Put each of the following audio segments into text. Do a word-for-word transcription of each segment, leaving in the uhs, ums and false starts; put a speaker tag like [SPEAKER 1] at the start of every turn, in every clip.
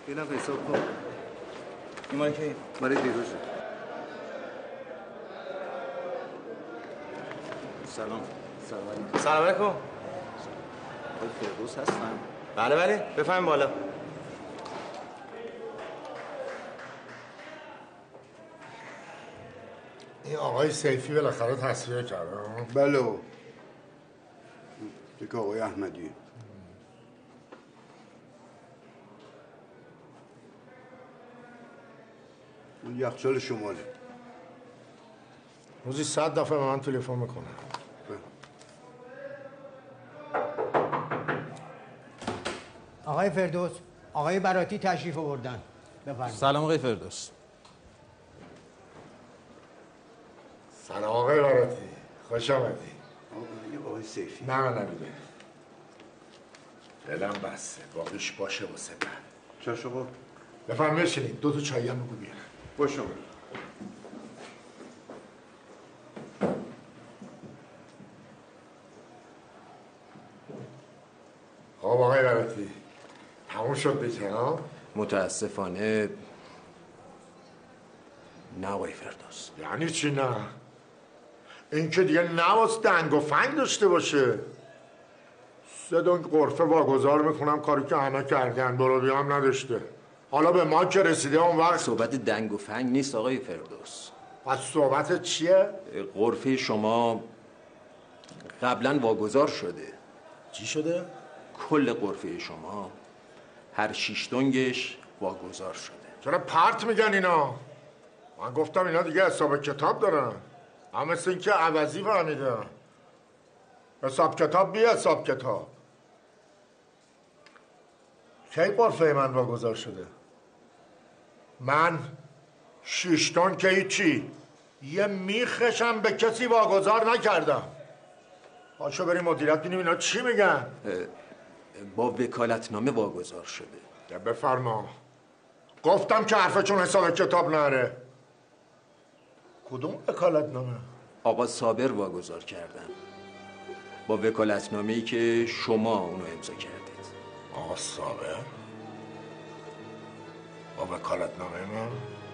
[SPEAKER 1] اینم حساب کن. این مال کی؟ مال دیروزه. سلام. سلام علیکم.
[SPEAKER 2] سلام علیکم.
[SPEAKER 1] آقای فردوس هستن؟
[SPEAKER 2] بله بله، بفرمایید بالا.
[SPEAKER 3] این آقای سیفی بالاخره تصفیه کرده.
[SPEAKER 4] بله. دیگه آقای احمدی. اون یخچال شماله.
[SPEAKER 3] روزی صد دفعه به من تلفن میکنه.
[SPEAKER 5] آقای فردوس، آقای براتی تشریف آوردن. بفرمایید.
[SPEAKER 6] سلام آقای فردوس.
[SPEAKER 3] سلام آقای براتی. خوش آمدی.
[SPEAKER 4] آقای سیفی.
[SPEAKER 3] نه من نمیده. دلم بسته. باقیش باشه واسه من.
[SPEAKER 4] چش آقا؟
[SPEAKER 3] بفرمایید بشینید. دو تا چایی هم بگو بیارم.
[SPEAKER 4] باشه آقا.
[SPEAKER 3] خب آقای براتی تموم شد دیگه ها؟
[SPEAKER 6] متاسفانه نه آقای فردوس.
[SPEAKER 3] یعنی چی نه؟ این که دیگه نواز دنگ و فنگ داشته باشه. سه دنگ قرفه واگذار میکنم کاری که همه کردن، برو بیام نداشته. حالا به ما که رسیده اون وقت
[SPEAKER 6] صحبت دنگ و فنگ نیست آقای فردوس.
[SPEAKER 3] پس صحبت چیه؟
[SPEAKER 6] قرفه شما قبلا واگذار شده.
[SPEAKER 3] چی شده؟
[SPEAKER 6] کل قرفه شما هر شیش دنگش واگذار شده.
[SPEAKER 3] چرا پرت میگن اینا؟ من گفتم اینا دیگه حساب کتاب دارن. هم مثل این که عوضی فهمیدن. حساب کتاب بی حساب کتاب. کی قرفه من واگذار شده؟ من شیشتون که هیچی، یه میخشم به کسی واگذار نکردم. پاشو بریم مدیریت بینیم اینا چی میگن؟
[SPEAKER 6] با وکالتنامه واگذار شده.
[SPEAKER 3] یا بفرما. گفتم که حرفشون حساب کتاب نره. کدوم وکالتنامه؟
[SPEAKER 6] آقا صابر واگذار کردن با وکالتنامه‌ای که شما اونو امضا کردید.
[SPEAKER 3] آقا صابر؟ با وکالتنامه من؟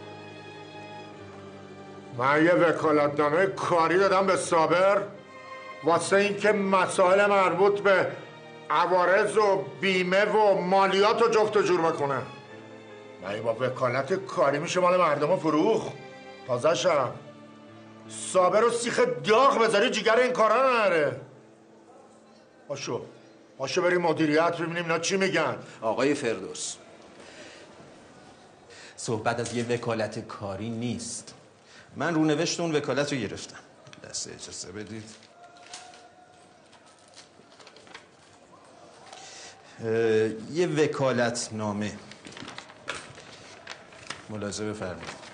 [SPEAKER 3] من یه وکالتنامه کاری دادم به صابر واسه اینکه مسائل مربوط به عوارض و بیمه و مالیات رو جفت و جور بکنه. من با وکالت کاری میشه مال مردم رو فروخ. تازه شم صابر رو سیخ داغ بذاری جگر این کارا نره. پاشو پاشو بریم مدیریت ببینیم اینا چی میگن.
[SPEAKER 6] آقای فردوس، صحبت از یه وکالت کاری نیست. من رونوشت اون وکالت رو گرفتم. دسته اجازه بدید. یه وکالت نامه ملاحظه بفرمایید.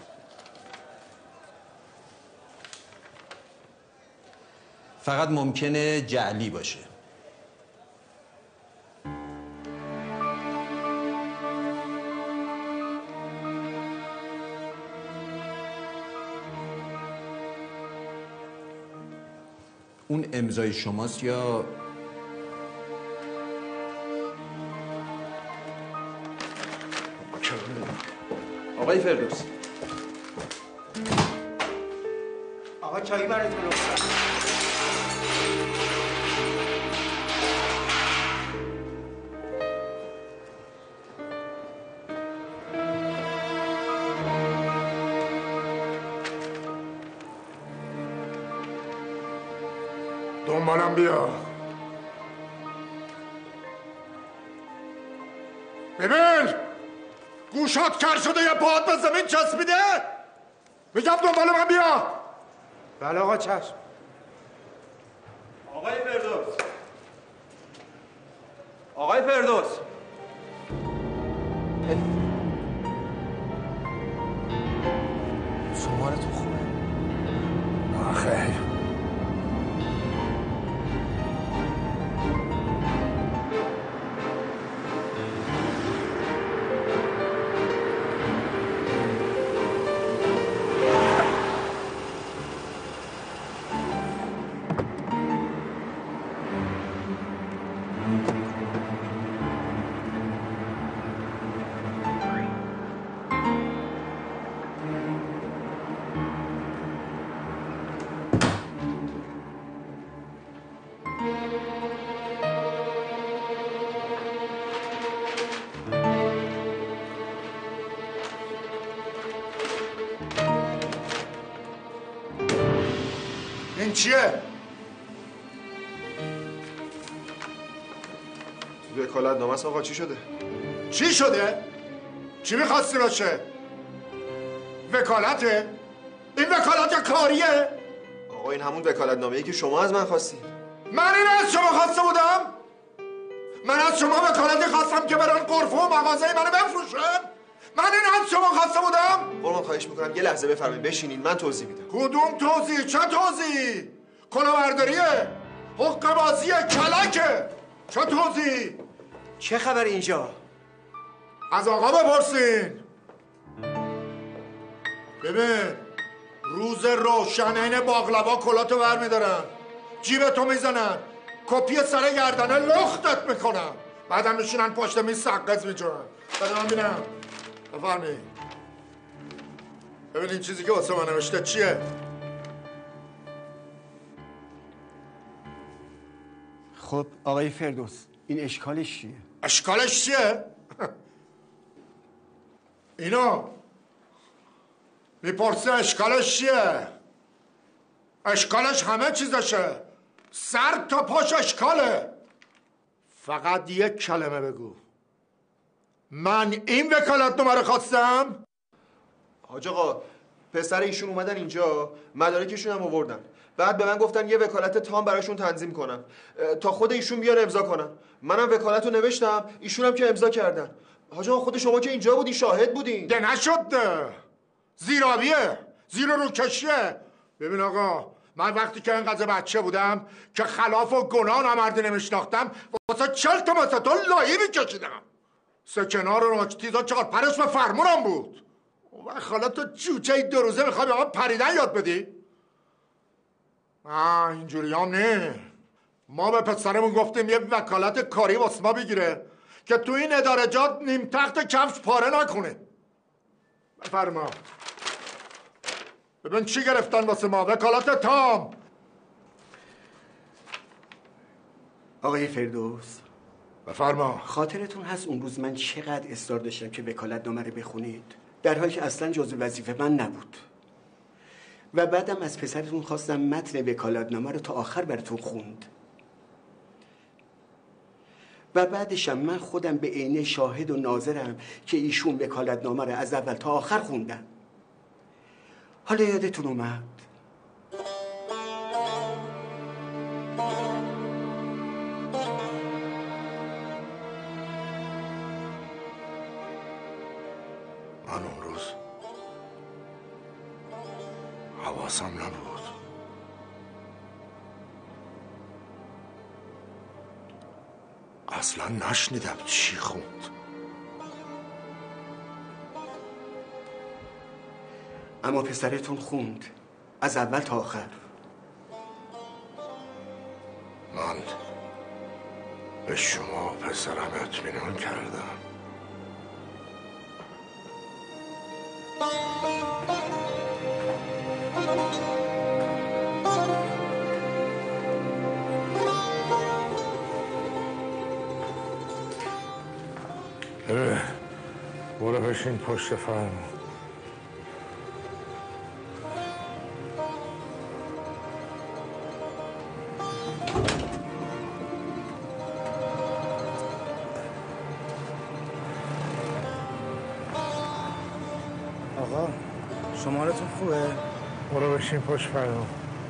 [SPEAKER 6] فقط ممکنه جعلی باشه. اون امضای شماست یا آقای فردوس؟
[SPEAKER 5] آقا چایی براتون لطفا.
[SPEAKER 3] دنبالم بیا. ببین گوشات کر شده یه پاهات به زمین چسبیده. میگم دنبال من بیا.
[SPEAKER 5] بله آقا چشم.
[SPEAKER 2] آقای فردوس، آقای فردوس،
[SPEAKER 5] شمارتون خوبه؟
[SPEAKER 3] آخه چیه؟
[SPEAKER 7] وکالت نامه است آقا. چی شده؟
[SPEAKER 3] چی شده؟ چی میخواستی باشه؟ وکالته؟ این وکالت کاریه؟
[SPEAKER 7] آقا این همون وکالت نامه‌ای که شما از من خواستید.
[SPEAKER 3] من این از شما خواسته بودم؟ من از شما وکالتی خواستم که برن قرفه و مغازه منو بفروشن؟ من این از شما خواسته بودم؟
[SPEAKER 7] قربان خواهش میکنم یه لحظه بفرمایید بشینید من توضیح میدم.
[SPEAKER 3] کدوم توضیح؟ چه توضیح؟ کلاهبرداریه؟ حق بازیه؟ کلکه؟ چه توضیح؟
[SPEAKER 5] چه خبر اینجا؟
[SPEAKER 3] از آقا بپرسین. ببین روز روشن این باقلوا کلاتو ور میدارن، جیبتو میزنن، کپی سر گردنه لختت میکنن، بعدم میشینن پشت میز سقز میجونن. بده من بینم. بفرمایید. ببین این چیزی که واسه من نوشته چیه؟
[SPEAKER 5] خب آقای فردوس این اشکالش چیه؟
[SPEAKER 3] اشکالش چیه؟ اینو میپرسه اشکالش چیه؟ اشکالش همه چیزشه، سر تا پاش اشکاله. فقط یک کلمه بگو. من این وکالت نامه رو خواستم؟
[SPEAKER 7] حاج آقا پسر ایشون اومدن اینجا، مدارکشون هم آوردن، بعد به من گفتن یه وکالت تام براشون تنظیم کنم تا خود ایشون بیان امضا کنن. منم وکالت رو نوشتم، ایشون هم که امضا کردن. حاج آقا خود شما که اینجا بودی شاهد بودین.
[SPEAKER 3] ده نشد ده. زیرابیه، زیر رو کشیه. ببین آقا من وقتی که اینقدر بچه بودم که خلاف و گناه نمردی نمیشناختم واسه چل تا مثل تو لایی میکشیدم. سه کنار رو تیزا چهار پرش به فرمونم بود. و خالا تو جوچه دو روزه میخوای به من پریدن یاد بدی؟ آه اینجوری هم نه. ما به پسرمون گفتیم یه وکالت کاری واسه ما بگیره که تو این ادارجات نیم تخت کفش پاره نکنه. بفرما. ببین چی گرفتن واسه ما. وکالت تام.
[SPEAKER 8] آقای فردوس
[SPEAKER 3] بفرما.
[SPEAKER 8] خاطرتون هست اون روز من چقدر اصرار داشتم که وکالت نامه رو بخونید، در حالی که اصلا جزء وظیفه من نبود. و بعدم از پسرتون خواستم متن وکالت نامه رو تا آخر براتون خوند. و بعدشم من خودم به عینه شاهد و ناظرم که ایشون وکالت نامه رو از اول تا آخر خوندن. حالا یادتون اومد؟
[SPEAKER 3] من اون روز حواسم نبود. اصلا نشنیدم چی خوند.
[SPEAKER 8] اما پسرتون خوند از اول تا آخر.
[SPEAKER 3] من به شما پسرم اطمینان کردم. برو بشین پشت فرمون.
[SPEAKER 5] آقا شمارتون خوبه؟
[SPEAKER 3] برو بشین پشت فرمون.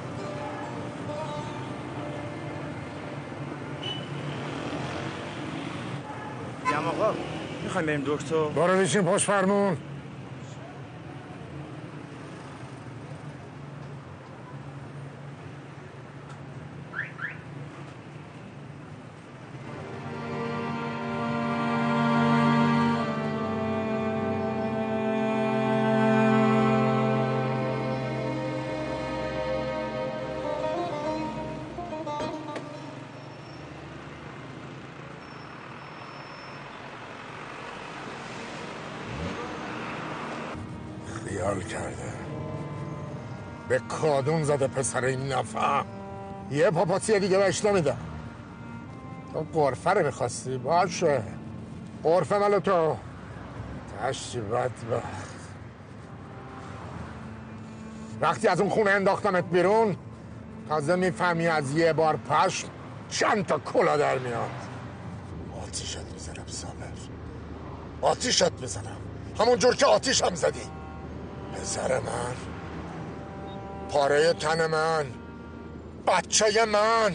[SPEAKER 2] یم آقا میخوایم بریم دکتر؟
[SPEAKER 3] برو بشین پشت فرمون. خیال کرده به کادون زده پسر این نفهم. یه پاپاتی دیگه بهش نمیدم. تو قرفه رو میخواستی؟ باشه قرفه مال تو. تشتی بدبخت. وقتی از اون خونه انداختمت بیرون تازه میفهمی از یه بار پشم چند تا کلا در میاد. آتیشت میزنم صابر، آتیشت میزنم همون جور که آتیش هم زدی. پسر من، پاره تن من، بچه من،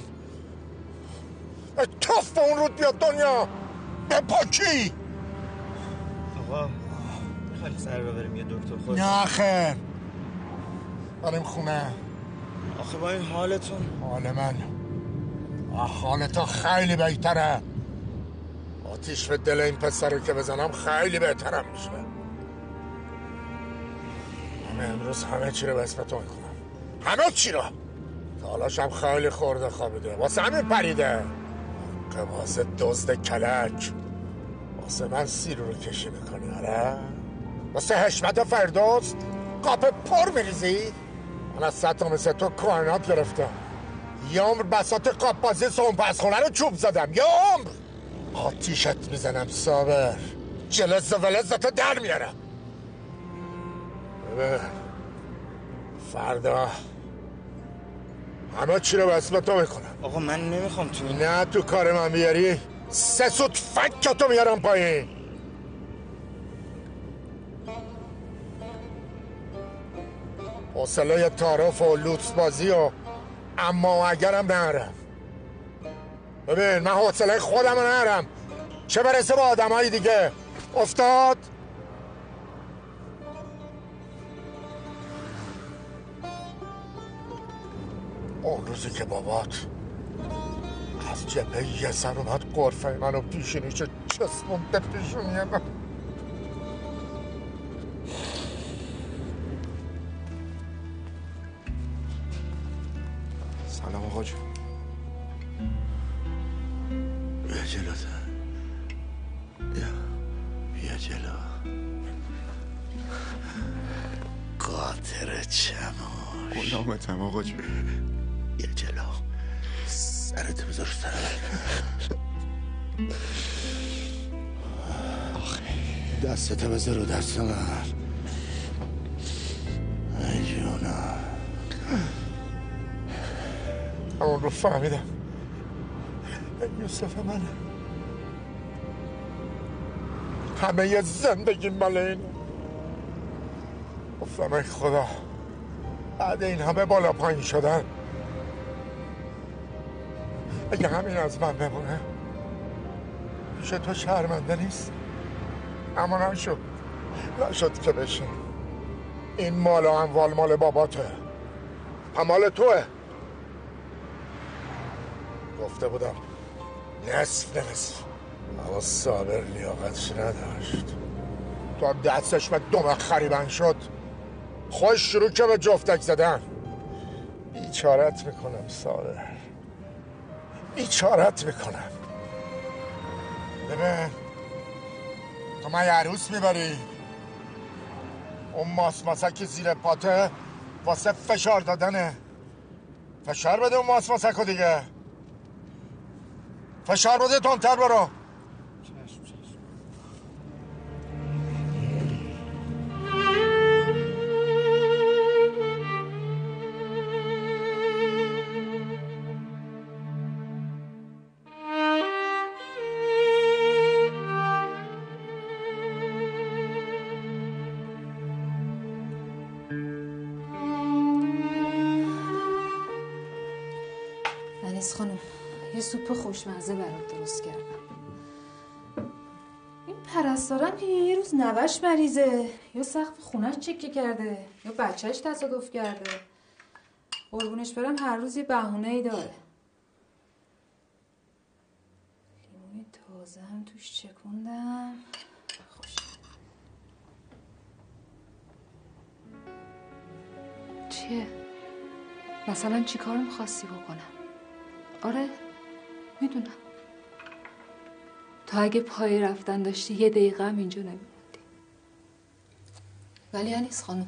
[SPEAKER 3] توف به اون رود بیاد دنیا به پاکی.
[SPEAKER 2] آقا میخوایم سر ببریم یه دکتر خود؟
[SPEAKER 3] نه خیر، بریم خونه.
[SPEAKER 2] آخه با این حالتون
[SPEAKER 3] حال من حال تو خیلی بهتره. آتیش به دل این پسر که بزنم خیلی بهترم میشه. همه امروز همه چی رو به اسم تو میکنم، همه چی رو. تالاشم خیلی خورده خوابیده، واسه همین پریده که واسه دزد کلک واسه من سیر رو کشی میکنی. آره واسه حشمت فردوس قاپ پر میریزی. من از ست تا مثل تو کارنات گرفتم، یه عمر بساط قاپ بازی سون پسخونه رو چوب زدم، یه عمر. آتیشت میزنم صابر، جلز و ولزتو در میارم. ببین فردا همه چی رو به اسم تو میکنم.
[SPEAKER 2] آقا من نمیخوام تو این...
[SPEAKER 3] نه تو کار من بیاری سه سوت فکتو میارم پایین. حوصله تعارف و لوتس بازی و اما و اگرم نرم. ببین من حوصله خودم نرم، چه برسه با آدم های دیگه. افتاد اون روزی که بابات از جبهه یه سر اومد قرفه منو پیشونیشو چسبونده پیشونیه من.
[SPEAKER 1] سلام آقا جون. بیا جلوتر، بیا بیا جلو. قاطر چماش
[SPEAKER 3] غلامتم آقا جون.
[SPEAKER 1] بیا جلو، سرت بذار سر من. دستت بذار رو دست من. ای جونا
[SPEAKER 3] اون رو فهمیدم یوسف منه. همه یه زندگی مال اینه. گفتم ای خدا بعد این همه بالا پایین شدن اگه همین از من بمونه پیش تو شرمنده نیست. اما نشد، نشد که بشه. این مال و اموال مال باباته، مال توه. گفته بودم نصف نصف، اما صابر لیاقتش نداشت. تو دستش به دم خریبن شد، خوش شروع که به جفتک زدن. بیچارت میکنم صابر، بیچارت میکنم. ببین تو من عروس میبری، اون ماس ماسک زیر پاته واسه فشار دادنه. فشار بده اون ماس ماسکو دیگه، فشار بده تندتر برو.
[SPEAKER 9] انیس خانم یه سوپ خوشمزه برات درست کردم. این پرستارم که یه روز نوش مریضه، یا سقف خونش چکه کرده، یا بچهش تصادف کرده. قربونش برم هر روز یه بهونه‌ای داره. لیمون تازه هم توش چکوندم. خوش. چیه؟ مثلا چی کار می‌خواستی بکنم؟ آره میدونم تو اگه پای رفتن داشتی یه دقیقه هم اینجا نمیموندی. ولی انیس خانم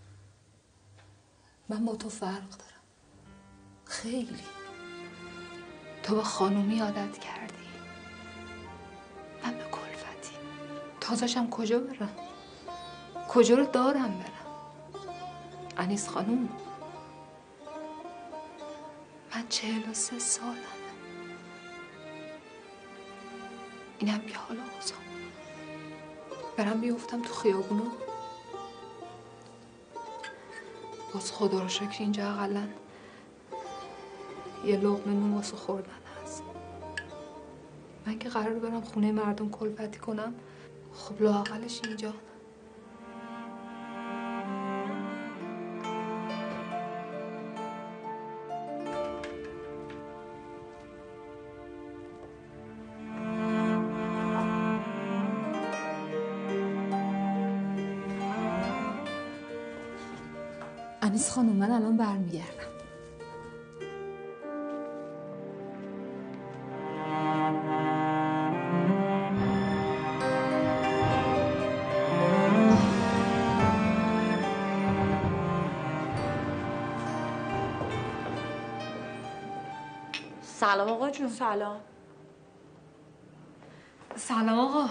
[SPEAKER 9] من با تو فرق دارم خیلی. تو با خانومی عادت کردی، من به کلفتی. تازه‌شم کجا برم؟ کجا رو دارم برم؟ انیس خانم چهل و سه سالمه. اینم که حالا اوضاع برم بیفتم تو خیابونو، باز خدا رو شکر اینجا اقلا یه لقمه نون واسه خوردن هست. من که قرار برم خونه مردم کلفتی کنم، خب لااقلش اینجا. انیس خانم من الان برمیگردم.
[SPEAKER 10] سلام آقا جون. سلام.
[SPEAKER 9] سلام آقا.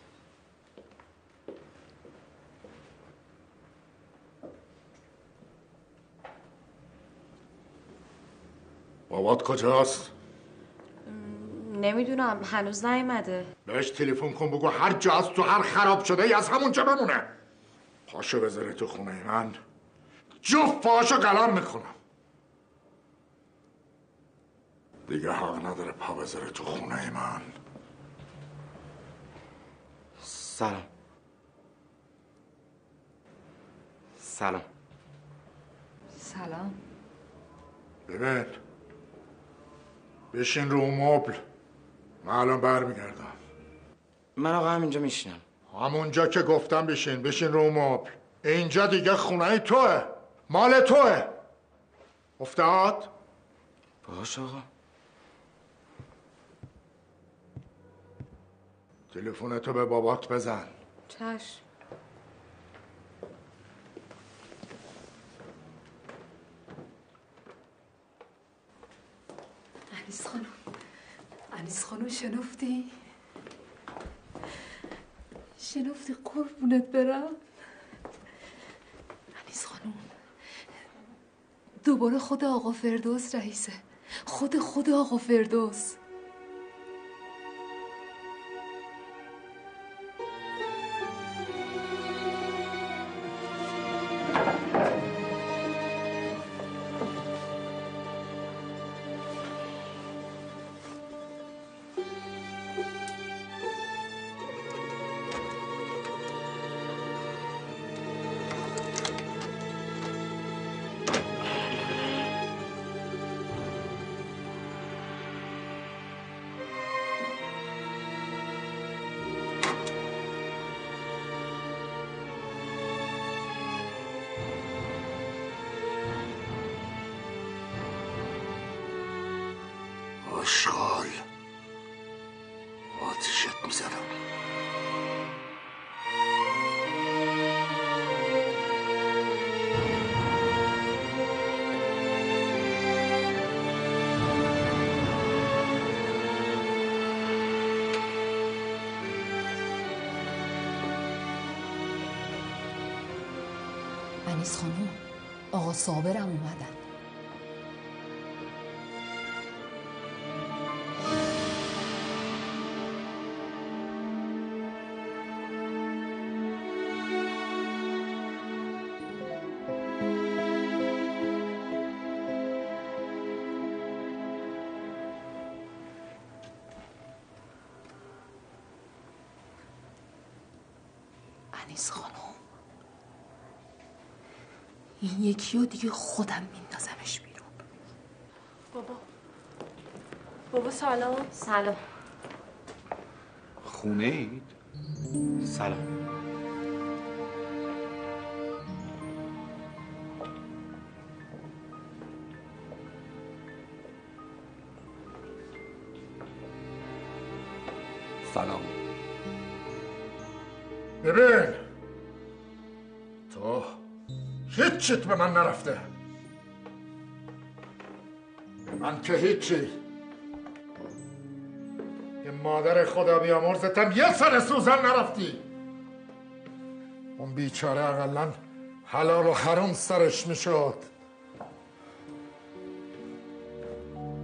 [SPEAKER 3] بابات کجاست؟
[SPEAKER 10] نمیدونم هنوز نیومده.
[SPEAKER 3] بهش تلفن کن بگو هر جا از تو هر خراب شده ای از همونجا بمونه. پاشو بذاره تو خونه من، جفت پاشو قلم میکنم. دیگه حق نداره پا بذاره تو خونه من.
[SPEAKER 11] سلام. سلام.
[SPEAKER 9] سلام.
[SPEAKER 3] ببین بشین رو مبل، من الان برمیگردم.
[SPEAKER 11] من آقا همینجا میشینم.
[SPEAKER 3] همونجا که گفتم بشین، بشین رو مبل. اینجا دیگه خونه توه، مال توه. افتاد؟
[SPEAKER 11] باش آقا.
[SPEAKER 3] تلفنتو به بابات بزن.
[SPEAKER 10] چشم.
[SPEAKER 9] انیس خانم، انیس خانم شنفتی؟ شنفتی قربونت برم. انیس خانم دوباره خود آقا فردوس رئیسه، خود خود آقا فردوس.
[SPEAKER 3] آشغال آتیشت میزنم.
[SPEAKER 9] انیس خانم آقا صابرم اومدن. انیس خانم این یکی رو دیگه خودم میندازمش بیرون.
[SPEAKER 10] بابا بابا سلام. سلام.
[SPEAKER 11] خونه اید؟ سلام.
[SPEAKER 3] سلام. ببین تو هیچیت به من نرفته. من که هیچی. یه مادر خدا بیامرزتم یه سر سوزن نرفتی. اون بیچاره اقلن حلال و حرام سرش میشد.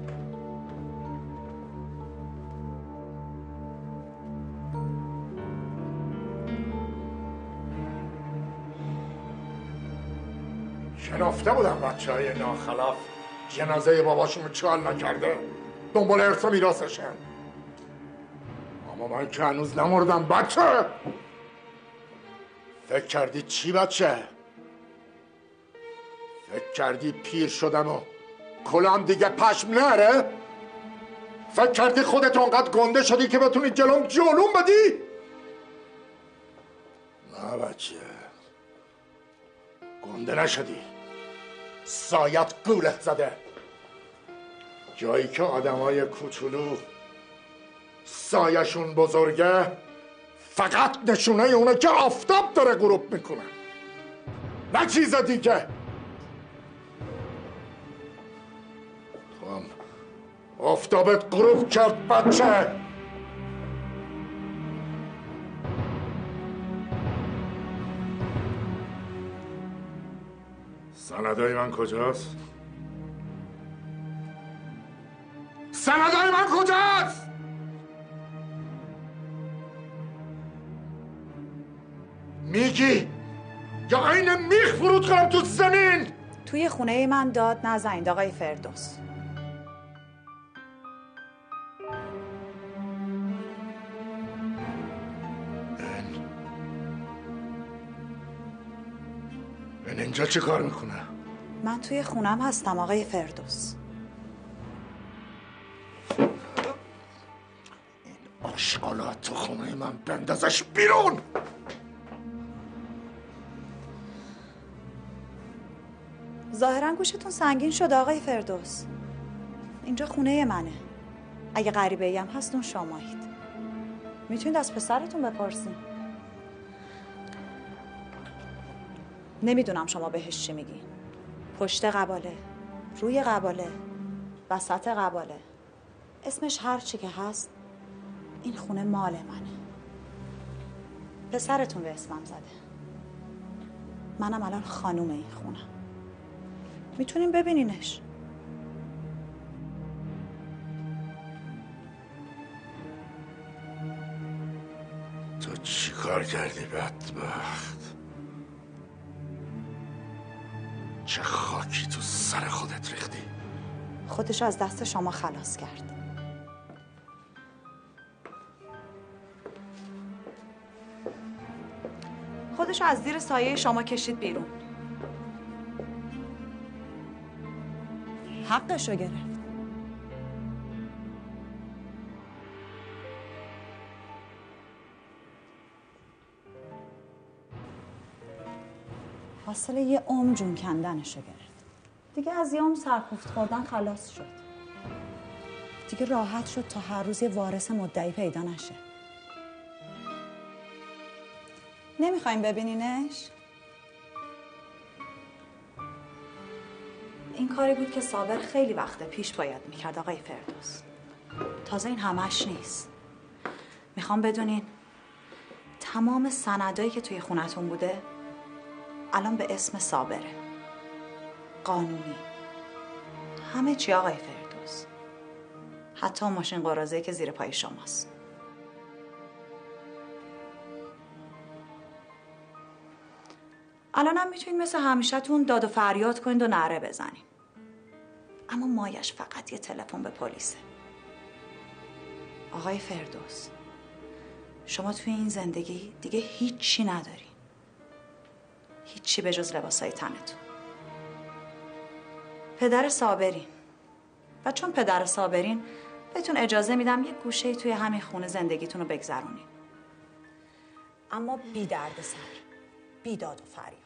[SPEAKER 3] شنافته بودم بچه های ناخلف جنازه باباشون چال نکرده دنبال ارث و میراثشن. اما من که هنوز نمردم بچه. فکر کردی چی بچه؟ فکر کردی پیر شدم و کلام دیگه پشم نره؟ فکر کردی خودت اونقدر گنده شدی که بتونی جلوم جلوم بدی؟ نه بچه، گنده نشدی. سایت گولت زده. جایی که آدمای کوچولو سایشون بزرگه فقط نشونه اونه که آفتاب داره غروب میکنه، نه چیز دیگه. تو هم آفتابت غروب کرد بچه. سندای من کجاست؟ سندای من کجاست؟ میگی یا عین میخ فرود کنم تو زمین؟
[SPEAKER 12] توی خونه من داد نزنید آقای فردوس.
[SPEAKER 3] این اینجا چه کار میکنه؟
[SPEAKER 12] من توی خونم هستم آقای فردوس.
[SPEAKER 3] این آشغالا تو خونه من بندازش بیرون.
[SPEAKER 12] ظاهرا گوشتون سنگین شده آقای فردوس. اینجا خونه منه. اگه غریبه‌ای هم هست اون شمایید. میتونید از پسرتون بپرسین. نمیدونم شما بهش چی میگین. پشت قباله، روی قباله، وسط قباله، اسمش هر چی که هست، این خونه مال منه. پسرتون به اسمم زده. منم الان خانوم این خونه. میتونین ببینینش.
[SPEAKER 3] تو چی کار کردی بدبخت؟ چه خاکی تو سر خودت ریختی؟
[SPEAKER 12] خودش از دست شما خلاص کرد. خودش از زیر سایه شما کشید بیرون. حقشو گرفت. حاصل یه عمر جون کندنشو گرفت. دیگه از یه عمر سرکوفت خوردن خلاص شد. دیگه راحت شد تا هر روز یه وارث مدعی پیدا نشه. نمیخوایم ببینینش؟ این کاری بود که صابر خیلی وقت پیش باید میکرد آقای فردوس. تازه این همش نیست. میخوام بدونین تمام سندایی که توی خونتون بوده الان به اسم صابره. قانونی. همه چی آقای فردوس. حتی ماشین قراضه‌ای که زیر پای شماست. الان هم میتونید مثل همیشه‌تون داد و فریاد کنید و نعره بزنید. اما مایش فقط یه تلفن به پلیسه. آقای فردوس، شما توی این زندگی دیگه هیچی نداری. هیچی به جز لباسای تنتون. پدر صابرین. و چون پدر صابرین بهتون اجازه میدم یه گوشه‌ای توی همین خونه زندگیتون رو بگذرونید. اما بی درد سر. بی داد و فریاد.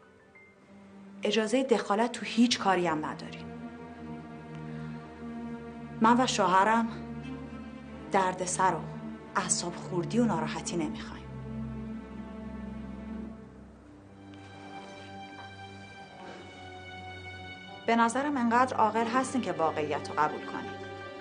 [SPEAKER 12] اجازه دخالت تو هیچ کاری هم ندارین. من و شوهرم درد سر و اعصاب خوردی و ناراحتی نمیخوایم. به نظرم انقدر عاقل هستین که واقعیت رو قبول کنین.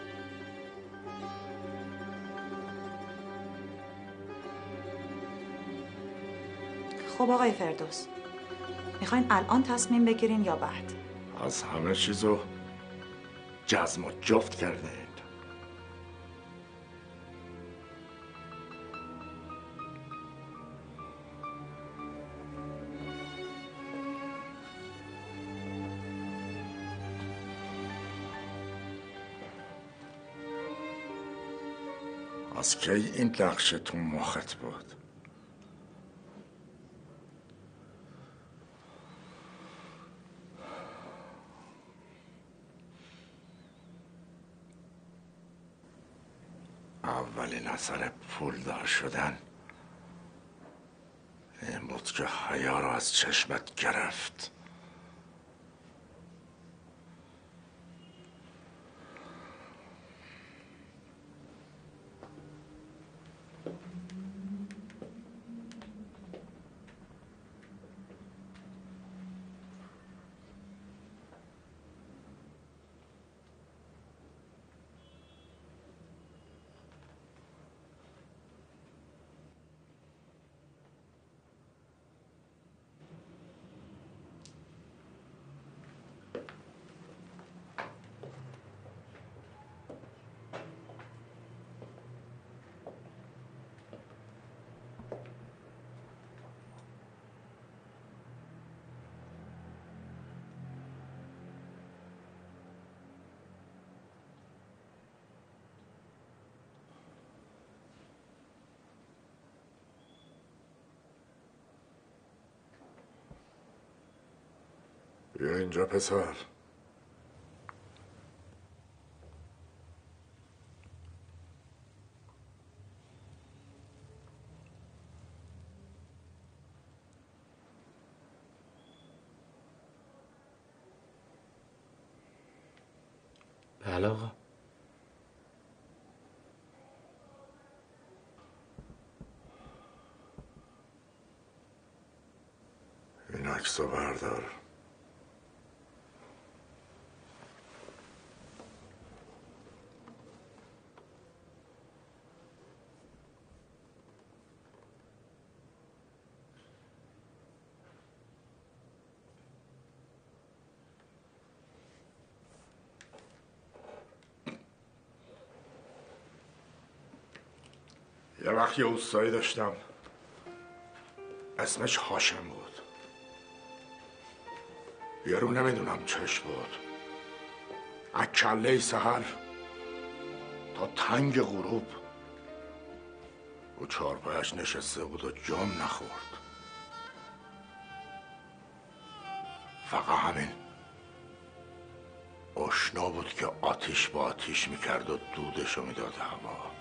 [SPEAKER 12] خب آقای فردوس، میخواین الان تصمیم بگیرین یا بعد؟
[SPEAKER 3] از همه چیزو جزم و جفت کردین. از کی این نقشه تو مخت بود؟ اولین اثر پولدار شدن این بود که حیا رو از چشمت گرفت. بیا اینجا پسر.
[SPEAKER 11] بله آقا.
[SPEAKER 3] این عکس رو بردار. یه وقت یه اوستایی داشتم اسمش هاشم بود. یه رو نمیدونم چش بود، از کله سحر تا تنگ غروب رو چارپایش نشسته بود و جام نخورد. فقط همین آشنا بود که آتیش با آتیش میکرد و دودشو میداد هوا.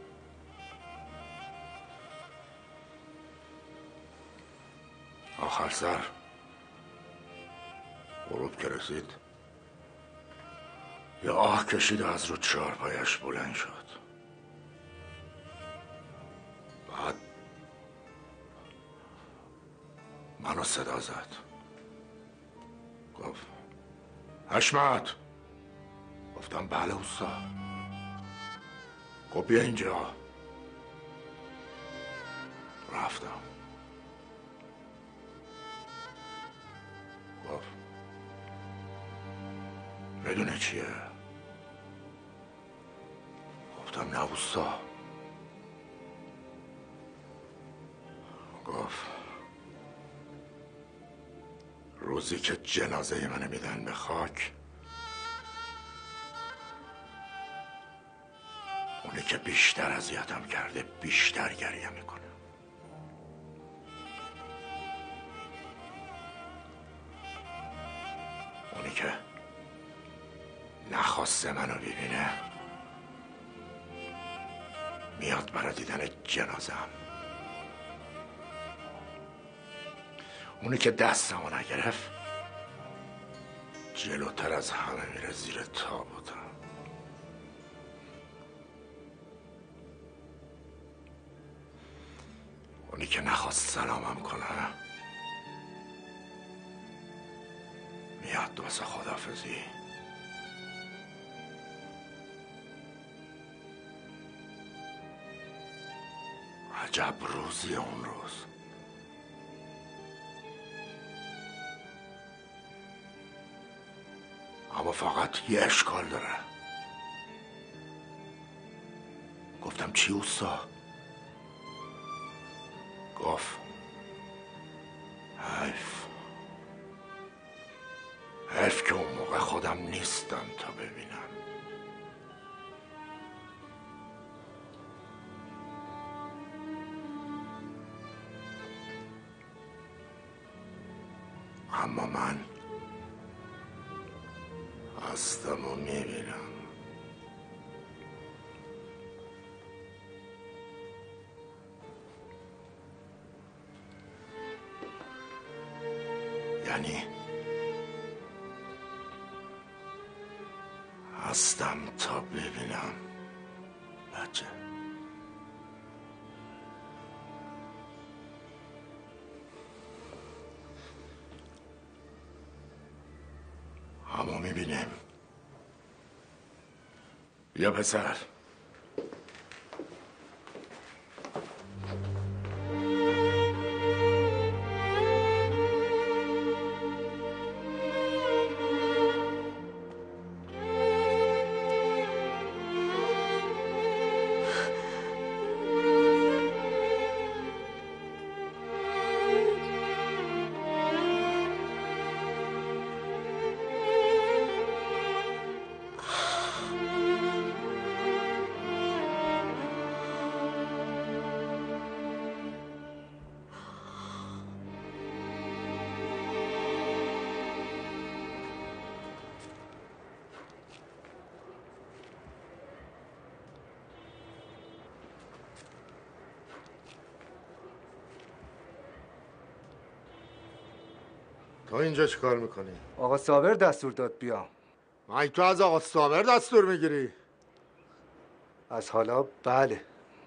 [SPEAKER 3] آخر سر غروب که رسید یه آه کشید و از رو چهارپایش بلند شد. بعد منو صدا زد، گفت حشمت. گفتم بله اوستا. گفت بیا اینجا. رفتم. گفت بدونه چیه؟ گفتم نه اوستا. گفت روزی که جنازه منو میدن به خاک، اونی که بیشتر اذیتم کرده بیشتر گریه میکنه. اونی که نخواسته منو ببینه میاد برای دیدن جنازم. اونی که دستمو نگرفت جلوتر از همه میره زیر تابوتم. اونی که نخواست سلامم کنه میاد واسه خداحافظی. عجب روزی اون روز. اما فقط یه اشکال داره. گفتم چی اوستا؟ گفت حیف حیف که اون موقع خودم نیستم تا ببینم. اما من هستم و میبینم. یعنی هستم تا ببینم بچه. همو میبینیم. یا پسر. تو اینجا چی کار میکنی؟
[SPEAKER 13] آقا صابر دستور داد بیام.
[SPEAKER 3] مگه تو از آقا صابر دستور میگیری؟
[SPEAKER 13] از حالا بله.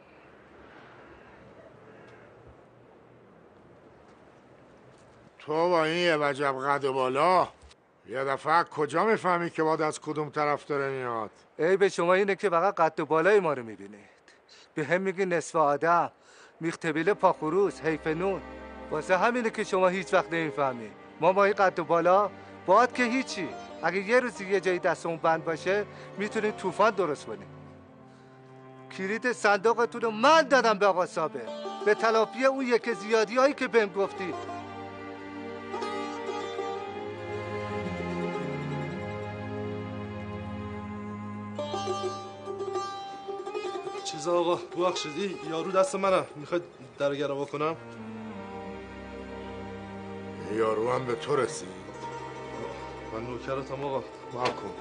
[SPEAKER 3] تو با این یه وجب قد و بالا یه دفعه کجا میفهمی که باید از کدوم طرف داره میاد؟
[SPEAKER 13] ای به شما اینه که فقط قد و بالای ما رو میبینید. به هم میگی نصف آدم، میختبیل پاخروس، حیف نون. واسه همینه که شما هیچ وقت نمیفهمید. ما با این قد و بالا باید که هیچی. اگه یه روزی یه جایی دستمون بند باشه میتونیم طوفان درست کنیم. کلید صندوقتون رو من دادم به آقا صابر به تلافی اون یک زیادی هایی که بهم گفتی.
[SPEAKER 14] چیزا آقا ببخشید یارو دست منه. میخواید در گرا بکنم؟
[SPEAKER 3] یارو هم به تو رسید.
[SPEAKER 14] من نوکرتم آقا.
[SPEAKER 3] واکن.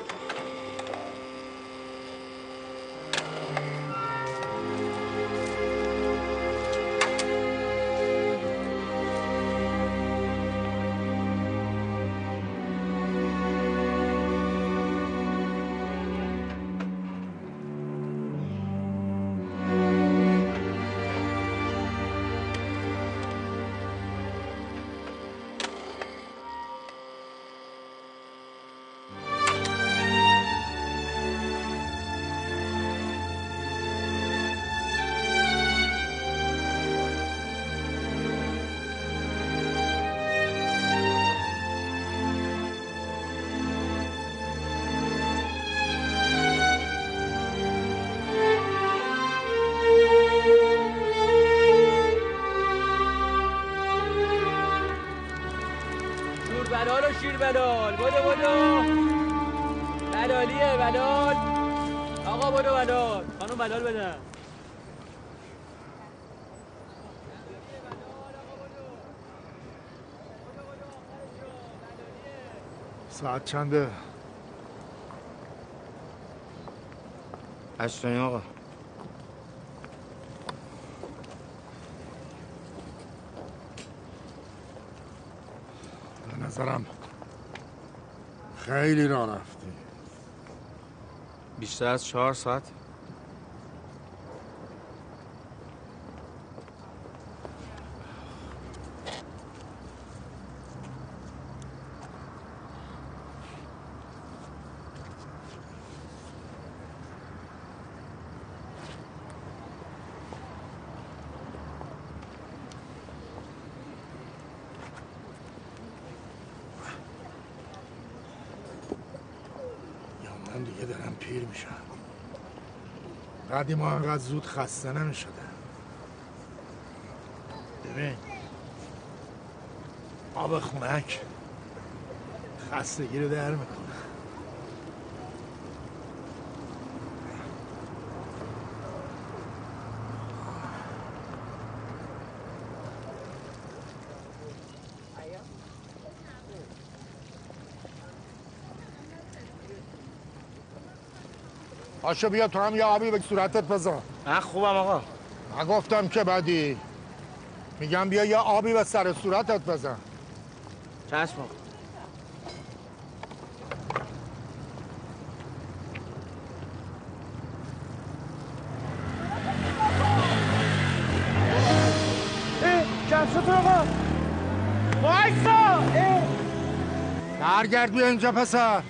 [SPEAKER 15] شیر بلال بودو بودو بلالیه بلال آقا بودو بلال خانم بلال بدن
[SPEAKER 3] ساعت چنده؟
[SPEAKER 11] هشتانی آقا.
[SPEAKER 3] به نظرم خیلی راه رفتی.
[SPEAKER 11] بیشتر از چهار ساعت.
[SPEAKER 3] من دیگه دارم پیر میشم. قدیما انقدر زود خسته نمیشدم. ببین آب خونک خستگی رو در میکنه. پاشو بیا تو هم یه آبی به صورتت بزن.
[SPEAKER 11] من خوبم آقا.
[SPEAKER 3] نگفتم که بدی. میگم بیا یه آبی به سر صورتت بزن.
[SPEAKER 11] چشم آقا.
[SPEAKER 3] کفشتون آقا وایسا. برگرد بیا اینجا پسر.
[SPEAKER 11] آقا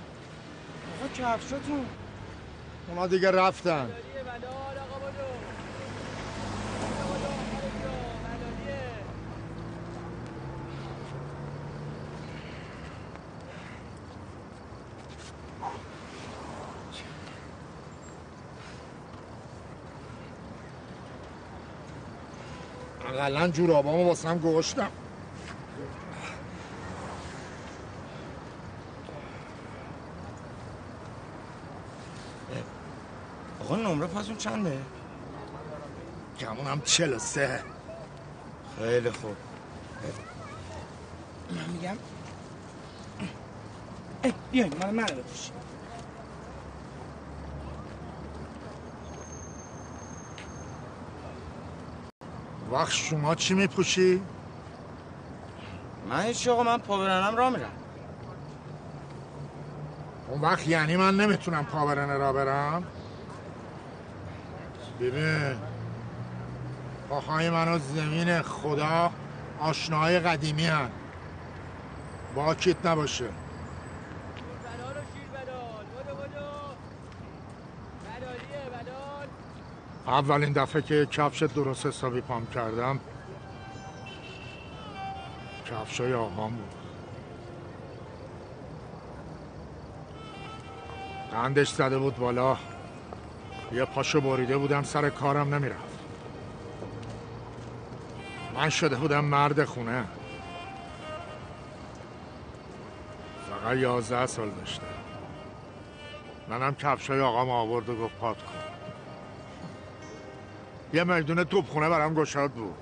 [SPEAKER 11] کفشتون
[SPEAKER 3] اونا دیگه رفتن. اقلا جورابامو واسم گوشتم.
[SPEAKER 11] آقا نمره پاسون چنده؟
[SPEAKER 3] کمونم چل و سه.
[SPEAKER 11] خیلی خوب. من میگم بیاین من من بپوش.
[SPEAKER 3] وقت شما چی میپوشی؟
[SPEAKER 11] من هیچ آقا، من پا برنم را میرم.
[SPEAKER 3] اون وقت یعنی من نمیتونم پا برنه را برم؟ ببین پاهای من و زمین خدا آشناهای قدیمی هن. باکیت نباشه. اولین دفعه که کفش درست حسابی پام کردم کفشای آقام بود. قندش زده بود بالا، یه پاشو بریده بودم سر کارم نمیرفت. من شده بودم مرد خونه. فقط یازده سال داشتم. منم کفشای آقام آورد و گفت پات کن. یه میدون توپخونه برام گشاد بود،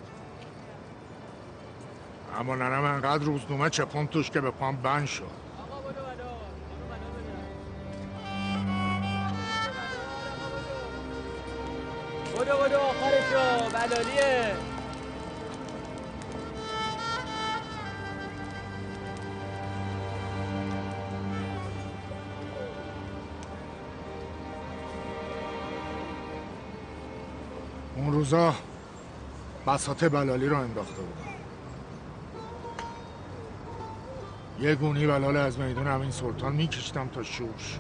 [SPEAKER 3] اما ننم انقدر روزنامه چپون توش که به پام بند شد.
[SPEAKER 15] بدو بدو آخرشو بلالیه.
[SPEAKER 3] اون روزا بساط بلالی رو انداخته بودم. یه گونی بلال از میدون امین سلطان میکشتم تا شوش،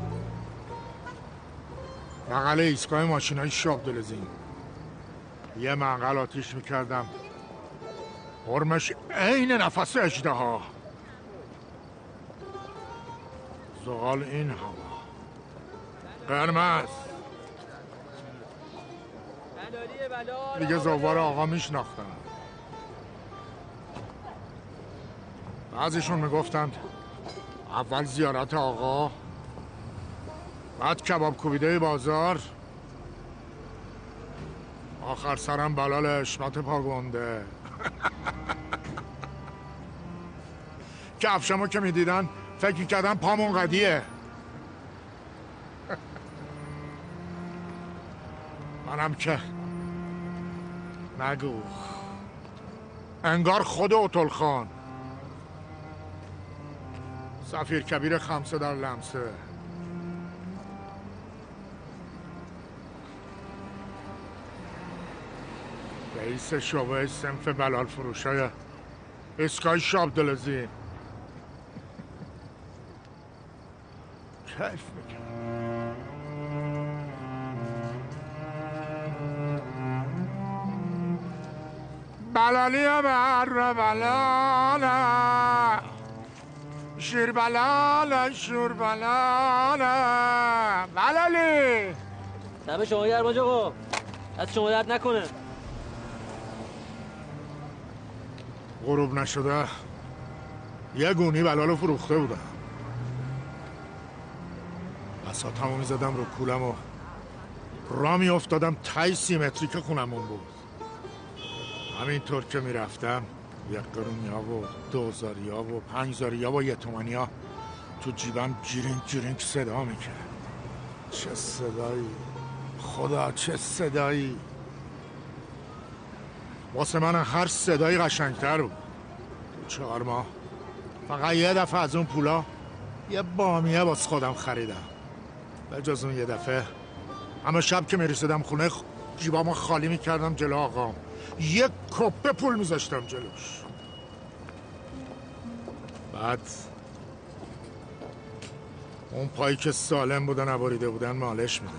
[SPEAKER 3] بغل ایستگاه ماشینای شاب دلزین. یه منقل آتیش میکردم، حرمش عین نفس اژدها. زغال این هوا قرمز دیگه زوار آقا میشناختن. بعضیشون میگفتند اول زیارت آقا، بعد کباب کوبیده بازار، آخر سرم بلال اشمت پاگونده. کفشمو که میدیدن فکر کردن پامون قدیه. منم که نگو، انگار خود اوتل خان، سفیر کبیر خمسه در لمسه. رئیس شعبه صنف بلال فروشای اسکای شاب دلزی. کیف میکنم. بلالی بر بلاله شیر بلاله شور بلاله بلالی.
[SPEAKER 15] دم شما گرم آج آقا، از شما درد نکنه.
[SPEAKER 3] غروب نشده یه گونی بلالو فروخته بودم. بساطمو میزدم رو کولم و را می افتادم تای سیمتری که خونمون بود. همینطور که میرفتم یک قرونیا و دوزاریا و پنجزاریا و یه تومنیا تو جیبم جیرینگ جیرینگ صدا میکرد. چه صدایی، خدا چه صدایی. واسه من هر صدایی قشنگتر بود. تو چهار ماه فقط یه دفعه از اون پولا یه بامیه واسه خودم خریدم. به جز اون یه دفعه اما شب که میرسیدم خونه جیبامو خالی میکردم جلو آقام، یه کپه پول میذاشتم جلوش. بعد اون پایی که سالم بودن نبریده بودن مالش میدادن.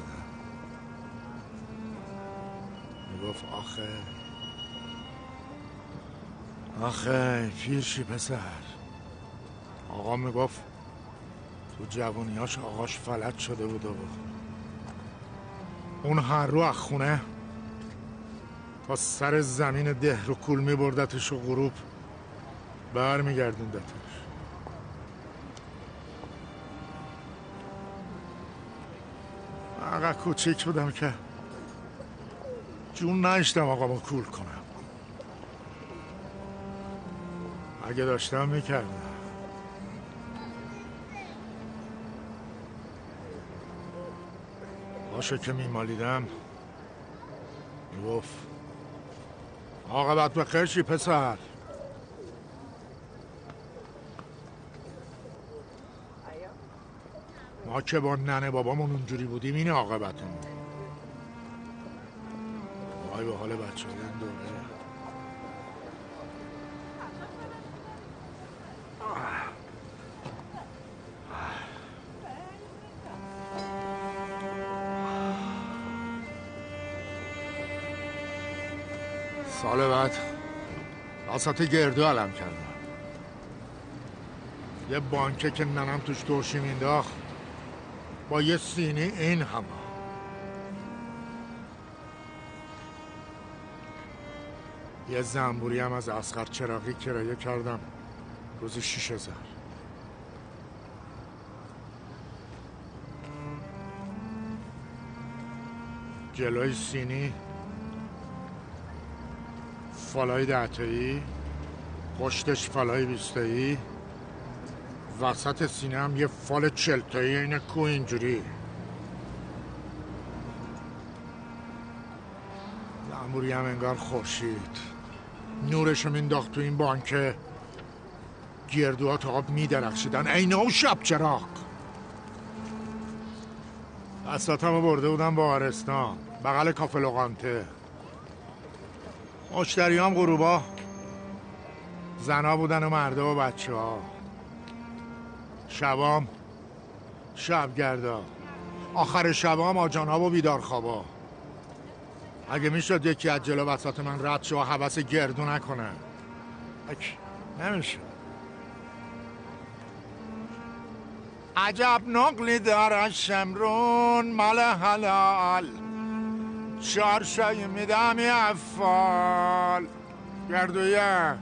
[SPEAKER 3] میگفت آخه آخه پیرشی پسر. آقا میگفت تو جوانیاش آقاش فلج شده بود و اون هر رو از خونه تا سر زمین ده رو کول میبردتش و غروب بر میگردوندتش. اقا کوچیک بودم که جون نشتم آقامو کول کنم. اگه داشتم میکردم. باشه که میمالیدم میگفت عاقبت به خیر شی پسر. ما که با ننه بابامون اونجوری بودیم این عاقبتمون. وای به حال بچه های این دوره. سال بعد وسط گردو علم کردم. یه بانکه که ننم توش ترشی مینداخت با یه سینی این همه. یه زنبوری هم از اصغر چراغی کرایه کردم روزی شیش هزار. جلوی سینی فالای دهتایی، پشتش فالای بیستایی، وسط سینه هم یه فال چلتایی اینه کو اینجوری. زنبوری هم انگار خورشید نورشو مینداخت تو این بانکه. گردوها تا آب میدرخشیدن عین او شب چراغ. بساطمو برده بودم با آرستان بغل کافه لوقانته. مشتری هم غروبا زنا بودن و مرده و بچه ها. شبام شبگردا. آخر شبام آجانها و بیدارخوابا. اگه میشد یکی از جلو بساط من رد شو و حوث گردو نکنه. اک نمیشه. عجب نقلی داره شمرون مال حلال. چارشای میدم یه افال گردویه.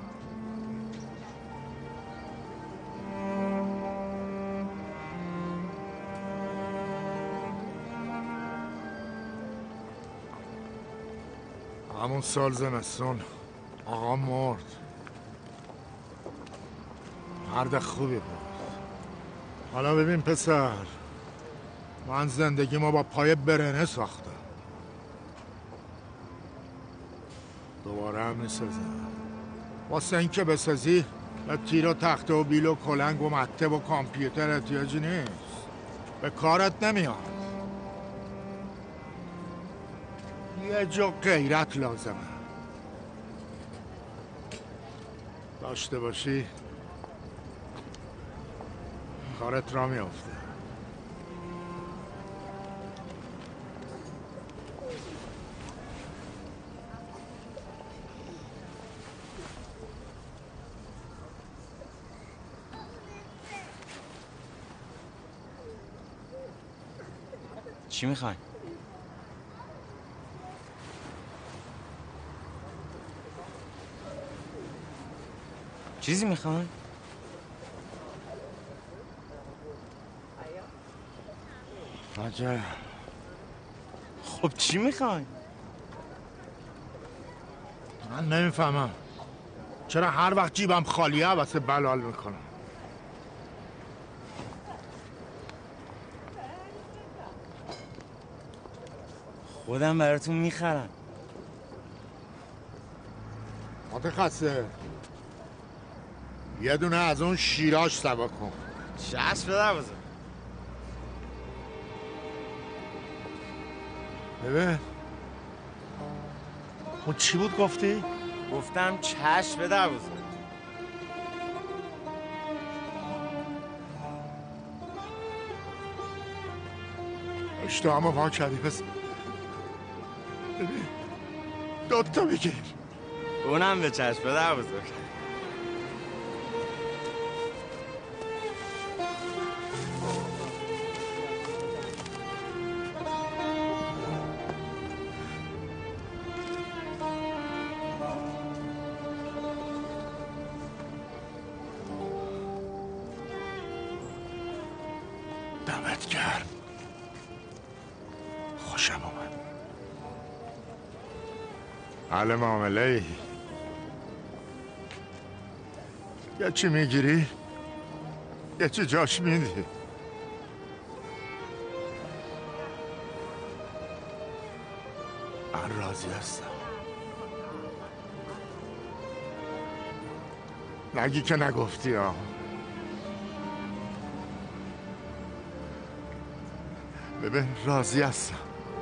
[SPEAKER 3] همون سال زمستون آقا مرد. مرد خوبی بود. حالا ببین پسر، من زندگی ما با پای برهنه ساختم. دوباره هم میسازم. واسه این که بسازی به تیر و تخته و بیل و کلنگ و مته و کامپیوتر احتیاجی نیست. به کارت نمیاد. یه جو غیرت لازمه. داشته باشی کارت را میافته.
[SPEAKER 11] چی میخوای؟ چیزی میخوای؟
[SPEAKER 3] عجب.
[SPEAKER 11] خب چی میخوای؟
[SPEAKER 3] من نمیفهمم چرا هر وقت جیبم خالیه واسه بلال میکنم.
[SPEAKER 11] خودم براتون میخرم.
[SPEAKER 3] متخصص یه دونه از اون شیراش سوا کن.
[SPEAKER 11] چشم بدر بزن.
[SPEAKER 3] ببین اون چی بود گفتی؟
[SPEAKER 11] گفتم چشم بدر بزن.
[SPEAKER 3] اشتهامو وا کردی پس. ببین دوتا بگیر.
[SPEAKER 11] اونم به چشم بدر بزن.
[SPEAKER 3] دمت گرم. خوشم اومد. حال معامله ای؟ یه چی میگیری؟ یه چی جاش میدی؟ من راضی هستم. نگی که نگفتی ها. ببین راضی هستم.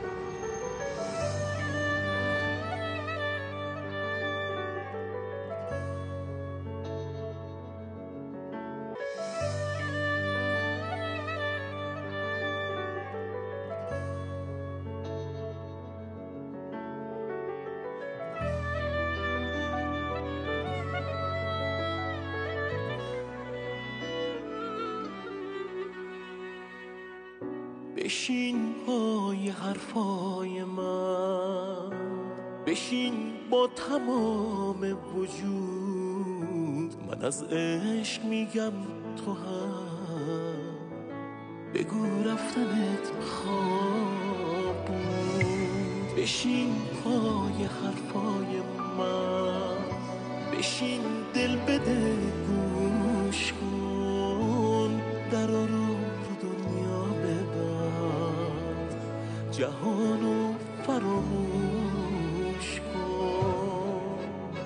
[SPEAKER 16] بشین پای حرفای من، بشین با تمام وجود. من از عشق میگم تو هم بگو رفتنت خواب بود. بشین پای حرفای من، بشین دل بده گوش کن. درا رو دنیا ببند، جهانو فراموش کن.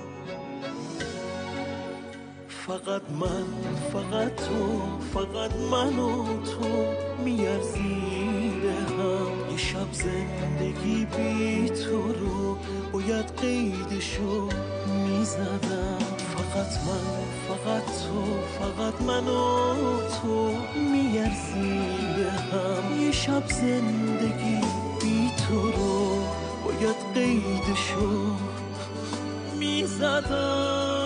[SPEAKER 16] فقط من، فقط تو، فقط من و تو میارزیم به هم. یه شب زندگی بی تو رو باید قیدشو میزدم. فقط من، فقط تو، فقط من و تو میارزیم به هم. یه شب زندگی بی تو رو باید قیدشو میزدم.